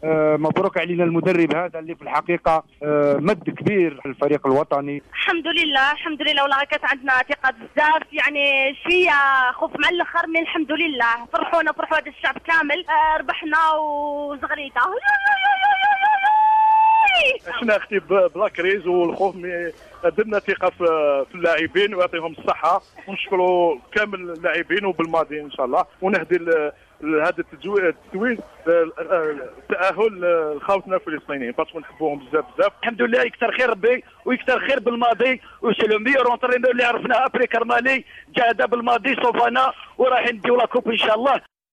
مبروك علينا المدرب هذا اللي في الحقيقه مد كبير الفريق الوطني. الحمد لله الحمد لله، والله كانت عندنا ثقه بزاف، يعني شويه خوف مع الاخر، من الحمد لله فرحوا هذا الشعب كامل. ربحنا وزغريده. احنا اختي بلا كريز والخوف، درنا ثقه في اللاعبين ويعطيهم الصحه، ونشكروا كامل اللاعبين وبالماضي ان شاء الله، ونهدي هذا التتويج التاهل لخوتنا الفلسطينيين باسكو نحبوهم بزاف. الحمد لله يكثر خير ربي ويكثر خير بالماضي، وسي لو ميور اونترينور اللي عرفناه ابري كرمالي جا هذا بالماضي صوفانا وراح نديو لا كوب ان شاء الله.